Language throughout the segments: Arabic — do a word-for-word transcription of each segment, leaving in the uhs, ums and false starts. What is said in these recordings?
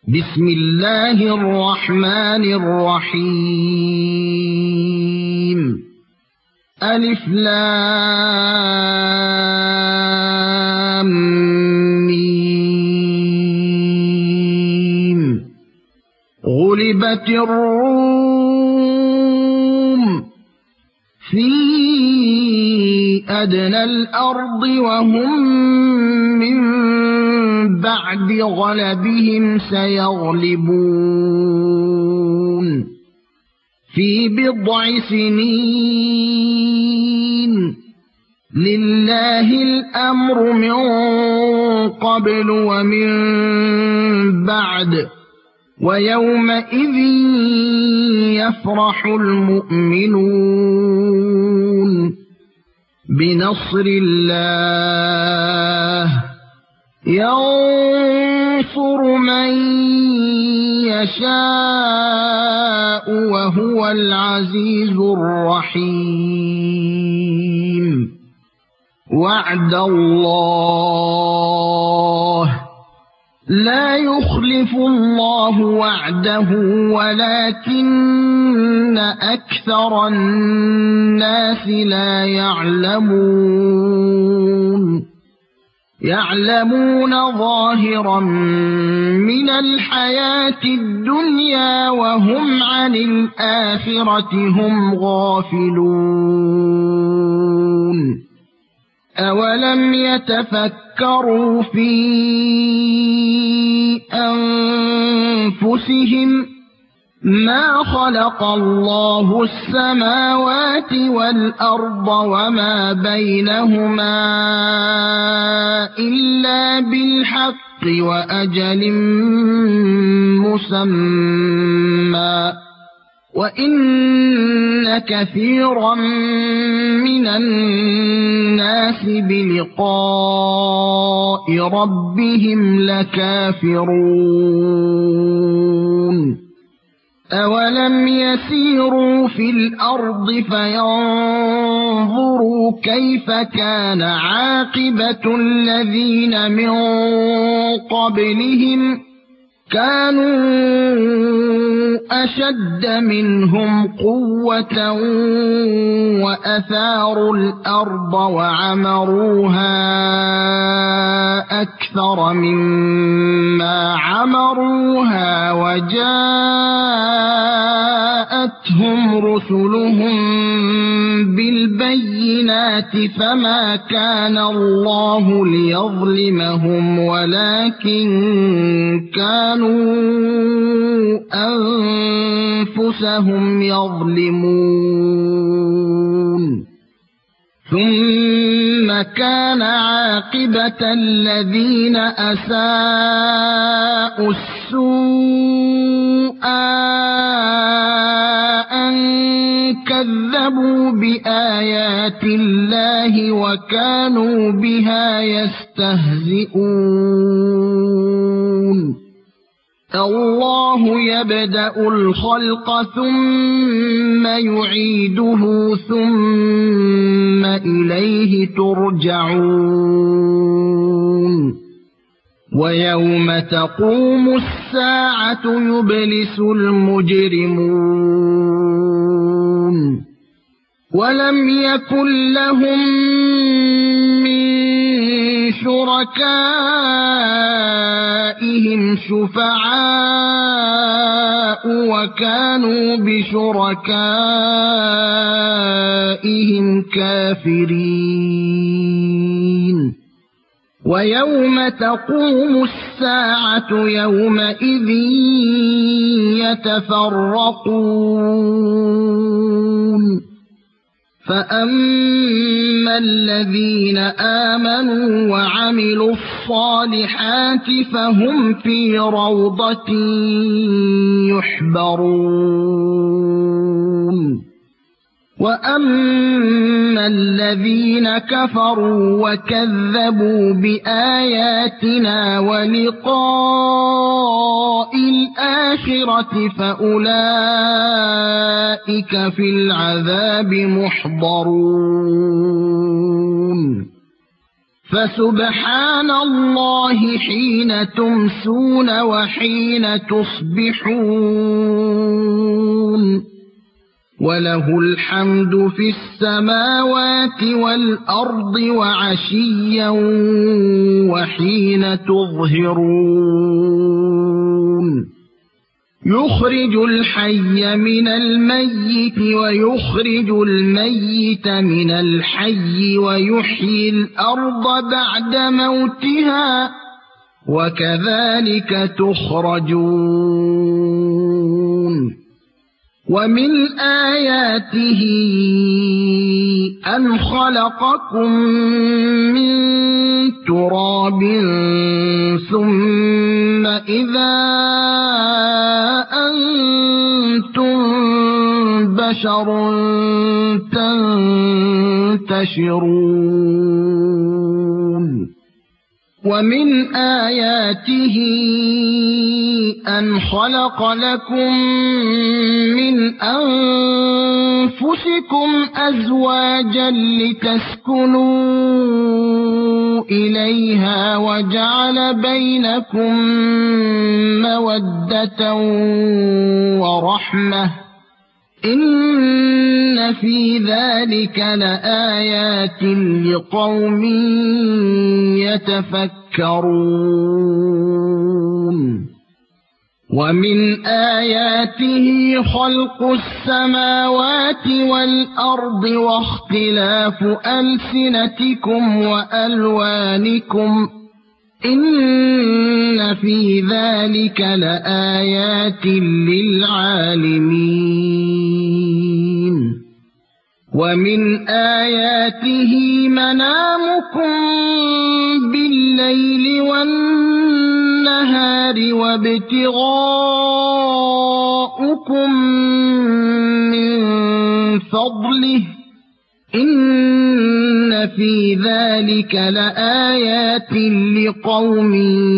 بسم الله الرحمن الرحيم ألف لام ميم غلبت الروم في أدنى الأرض وهم من بعد غلبهم سيغلبون في بضع سنين لله الأمر من قبل ومن بعد ويومئذ يفرح المؤمنون بنصر الله ينصر من يشاء وهو العزيز الرحيم وعد الله لا يخلف الله وعده ولكن أكثر الناس لا يعلمون يعلمون ظاهرا من الحياة الدنيا وهم عن الآخرة هم غافلون أولم يتفكروا في أنفسهم ما خلق الله السماوات والأرض وما بينهما إلا بالحق وأجل مسمى وإن كثيرا من الناس بلقاء ربهم لكافرون أولم يسيروا في الأرض فينظروا كيف كان عاقبة الذين من قبلهم كانوا أشد منهم قوة وأثاروا الأرض وعمروها أكثر مما عمروها وجاءتهم رسلهم بالبينات فما كان الله ليظلمهم ولكن كانوا أنفسهم يظلمون ثم كان عاقبة الذين أساءوا السوء أن كذبوا بآيات الله وكانوا بها يستهزئون الله يبدأ الخلق ثم يعيده ثم إليه ترجعون ويوم تقوم الساعة يبلس المجرمون ولم يكن لهم من شركائهم شفعاء وكانوا بشركائهم كافرين ويوم تقوم الساعة يومئذ يتفرقون فأما الذين آمنوا وعملوا الصالحات فهم في روضة يحبرون وأما الذين كفروا وكذبوا بآياتنا ولقاء الآخرة فأولئك في العذاب محضرون فسبحان الله حين تمسون وحين تصبحون وله الحمد في السماوات والأرض وعشيا وحين تظهرون يخرج الحي من الميت ويخرج الميت من الحي ويحيي الأرض بعد موتها وكذلك تخرجون ومن آياته أن خلقكم من تراب ثم إذا أنتم بشر تنتشرون ومن آياته أن خلق لكم من أنفسكم أزواجا لتسكنوا إليها وجعل بينكم مودة ورحمة إن في ذلك لآيات لقوم يتفكرون ومن آياته خلق السماوات والأرض واختلاف ألسنتكم وألوانكم إن في ذلك لآيات للعالمين ومن آياته منامكم بالليل والنهار وابتغاؤكم من فضله إن في ذلك لآيات لقوم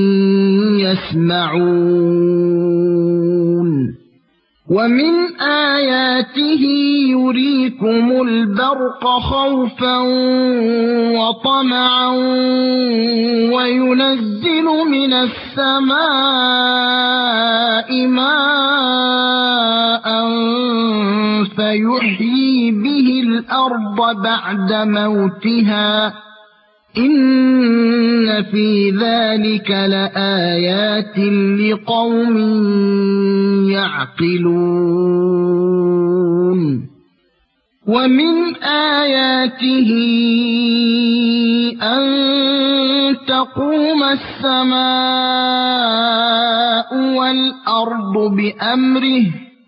يسمعون ومن آياته يريكم البرق خوفا وطمعا وينزل من السماء ماء فيحيي به الأرض بعد موتها إن في ذلك لآيات لقوم يعقلون ومن آياته أن تقوم السماء والأرض بأمره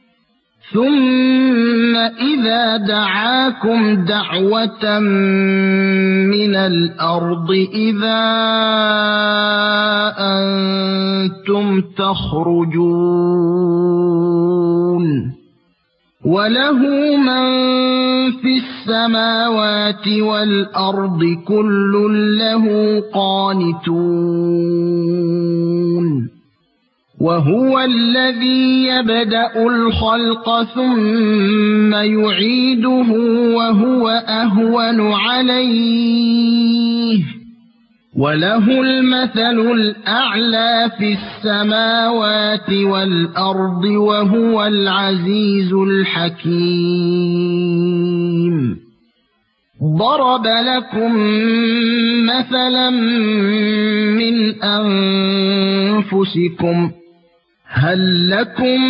ثم إذا دعاكم دعوة من الأرض إذا أنتم تخرجون وله من في السماوات والأرض كل له قانتون وهو الذي يبدأ الخلق ثم يعيده وهو أهون عليه وله المثل الأعلى في السماوات والأرض وهو العزيز الحكيم ضرب لكم مثلا من أنفسكم هل لكم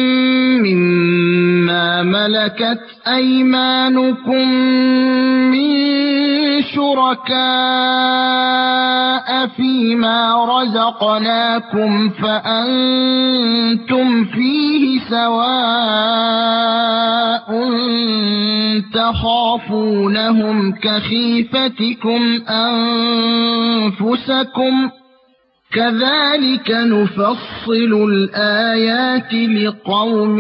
مما ملكت أيمانكم من شركاء فيما رزقناكم فأنتم فيه سواء تخافونهم كخيفتكم أنفسكم كذلك نفصل الآيات لقوم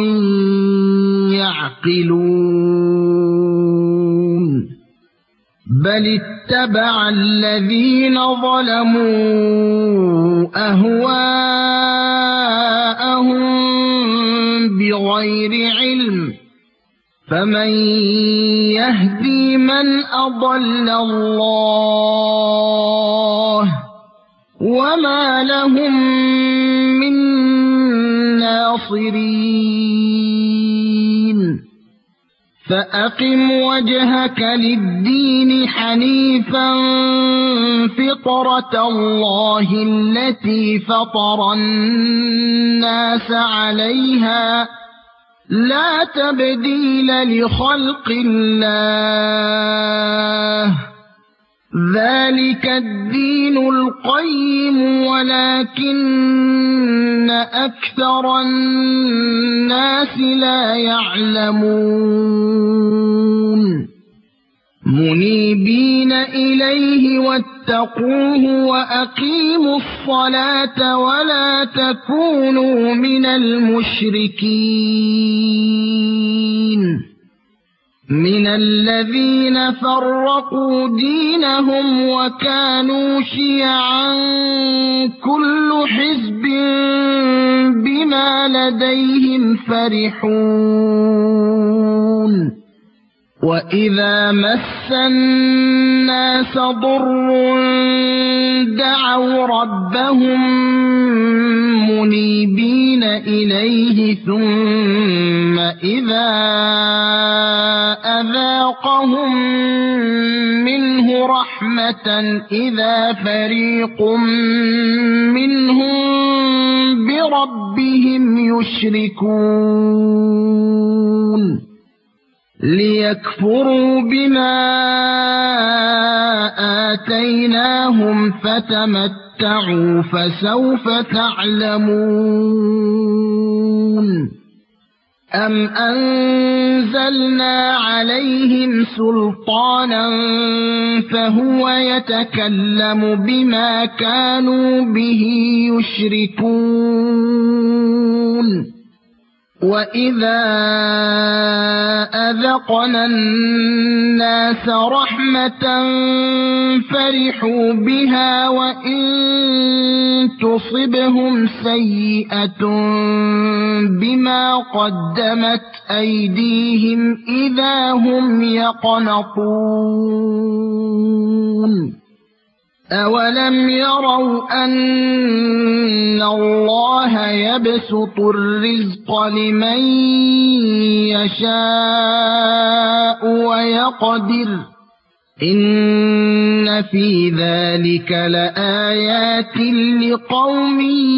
يعقلون بل اتبع الذين ظلموا أهواءهم بغير علم فمن يهدي من أضل الله وما لهم من ناصرين فأقم وجهك للدين حنيفا فطرة الله التي فطر الناس عليها لا تبديل لخلق الله ذلك الدين القيم ولكن أكثر الناس لا يعلمون منيبين إليه واتقوه وأقيموا الصلاة ولا تكونوا من المشركين من الذين فرقوا دينهم وكانوا شيعا كل حزب بما لديهم فرحون وإذا مس الناس ضر دعوا ربهم منيبين إليه ثم إذا أذاقهم منه رحمة إذا فريق منهم بربهم يشركون ليكفروا بما آتيناهم فتمتعوا فسوف تعلمون أم أنزلنا عليهم سلطانا فهو يتكلم بما كانوا به يشركون وإذا أذقنا الناس رحمة فرحوا بها وإن تصبهم سيئة بما قدمت أيديهم إذا هم يقنطون أولم يروا أن الله يبسط الرزق لمن يشاء ويقدر إن في ذلك لآيات لقوم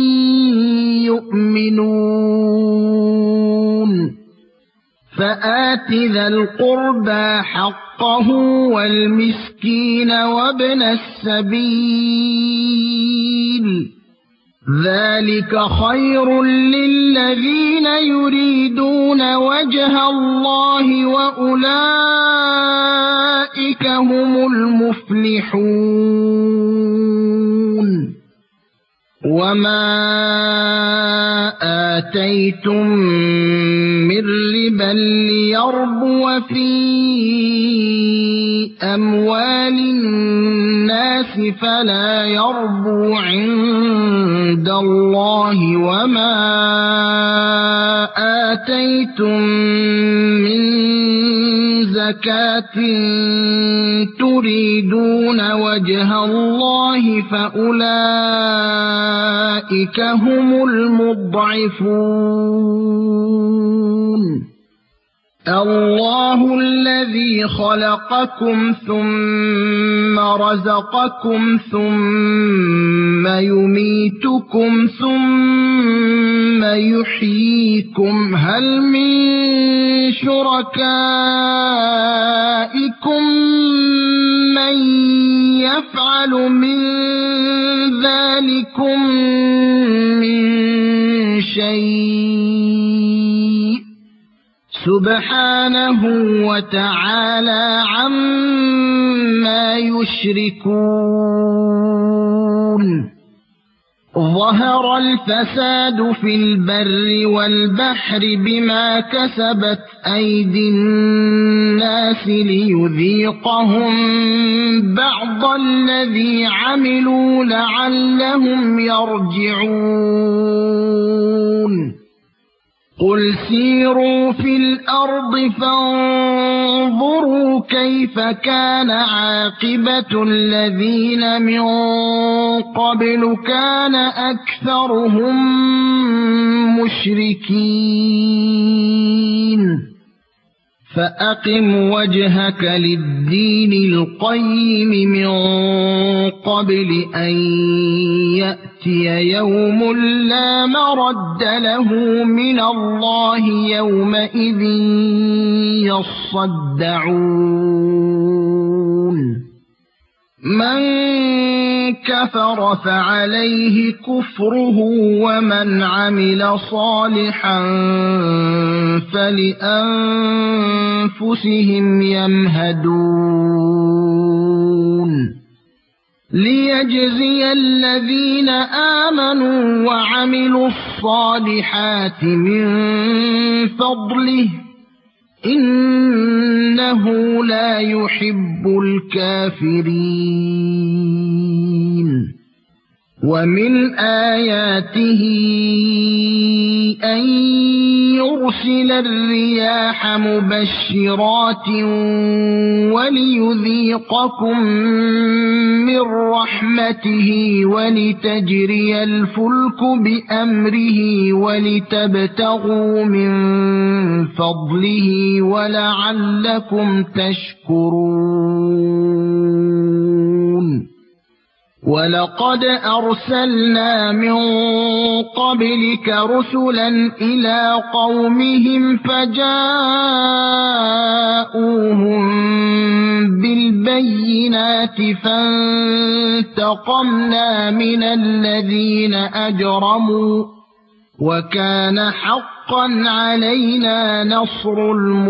يؤمنون فآت ذا القربى حقه والمسكين وابن السبيل ذلك خير للذين يريدون وجه الله وأولئك هم المفلحون وما آتيتم من ربا ليربو في أموال الناس فلا يربو عند الله وما آتيتم من زكاة تريدون وجه الله فأولئك هم المضعفون الله الذي خلقكم ثم رزقكم ثم يميتكم ثم يحييكم هل من شركائكم من يفعل من ذلكم من شيء سبحانه وتعالى عما يشركون ظهر الفساد في البر والبحر بما كسبت أيدي الناس ليذيقهم بعض الذي عملوا لعلهم يرجعون قل سيروا في الأرض فانظروا كيف كان عاقبة الذين من قبل كان أكثرهم مشركين فأقم وجهك للدين القيم من قبل أن يأتي يوم لا مرد له من الله يومئذ يصدعون من كفر فعليه كفره ومن عمل صالحا فلأنفسهم يمهدون ليجزي الذين آمنوا وعملوا الصالحات من فضله إنه لا يحب الكافرين ومن آياته أن يرسل الرياح مبشرات وليذيقكم من رحمته ولتجري الفلك بأمره ولتبتغوا من فضله ولعلكم تشكرون ولقد أرسلنا من قبلك رسلا إلى قومهم فجاءوهم بالبينات فانتقمنا من الذين أجرموا وكان حقا علينا نصر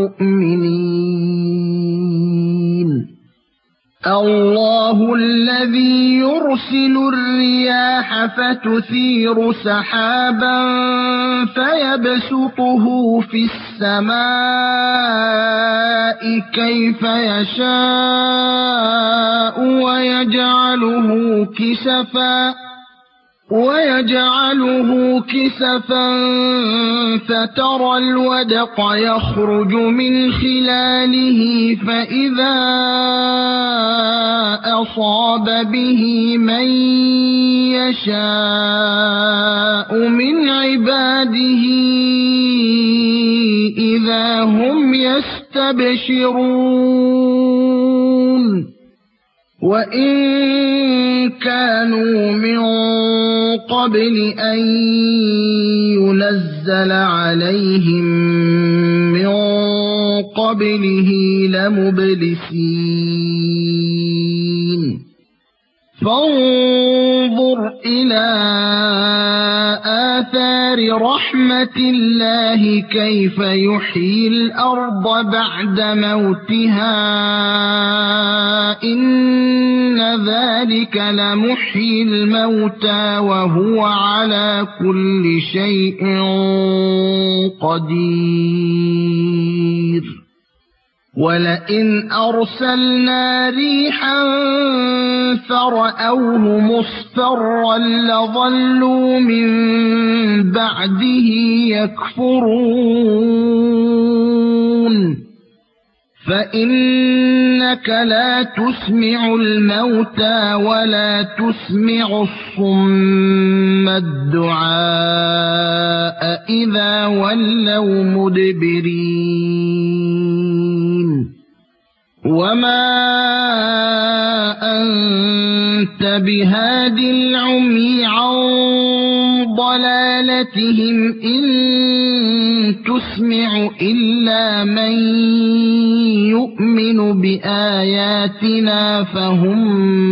المؤمنين الله الذي يرسل الرياح فتثير سحابا فيبسطه في السماء كيف يشاء ويجعله كسفا ويجعله كسفا فترى الودق يخرج من خلاله فإذا أصاب به من يشاء من عباده إذا هم يستبشرون وإن كانوا من قبل أن ينزل عليهم من قبله لمبلسين فانظر إلى آثار رحمة الله كيف يحيي الأرض بعد موتها إن ذلك لمحيي الموتى وهو على كل شيء قدير ولئن أرسلنا ريحا فرأوه مصفرا لظلوا من بعده يكفرون فإنك لا تسمع الموتى ولا تسمع الصم الدعاء إذا ولوا مدبرين وما أنت بهاد العمي عن ضلالتهم إن تسمع إلا من يؤمن بآياتنا فهم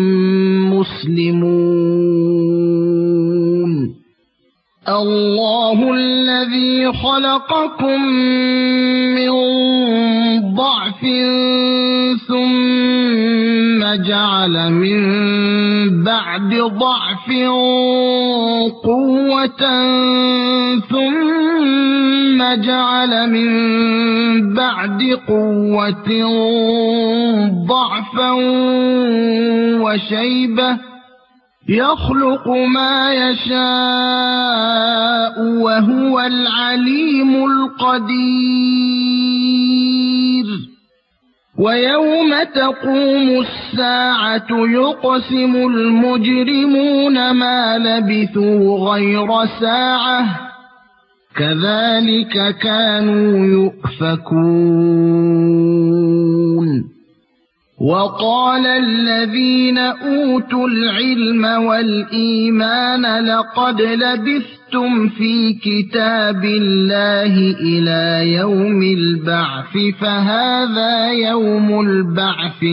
مسلمون الله الذي خلقكم من ضعف ثم جعل من بعد ضعف قوة ثم جعل من بعد قوة ضعفا وشيبة يخلق ما يشاء يشاء وهو العليم القدير ويوم تقوم الساعة يقسم المجرمون ما لبثوا غير ساعة كذلك كانوا يؤفكون وقال الذين أوتوا العلم والإيمان لقد لبثتم في كتاب الله إلى يوم البعث فهذا يوم البعث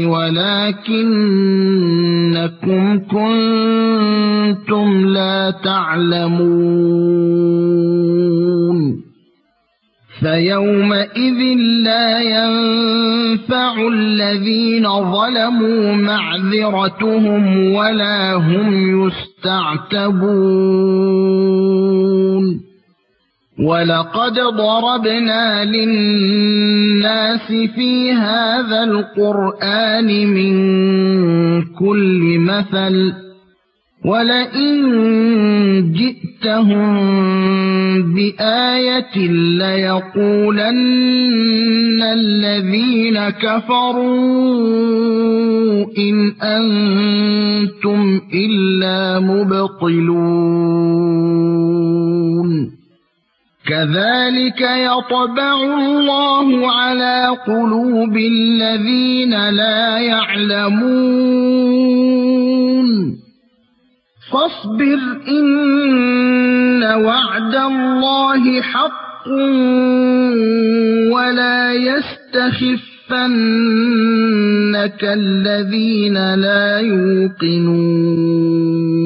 ولكنكم كنتم لا تعلمون فيومئذ لا ينفع الذين ظلموا معذرتهم ولا هم يستعتبون ولقد ضربنا للناس في هذا القرآن من كل مثل ولئن جئتهم بآية ليقولن الذين كفروا إن أنتم إلا مبطلون كذلك يطبع الله على قلوب الذين لا يعلمون فاصبر إن وعد الله حق ولا يستخفنك الذين لا يوقنون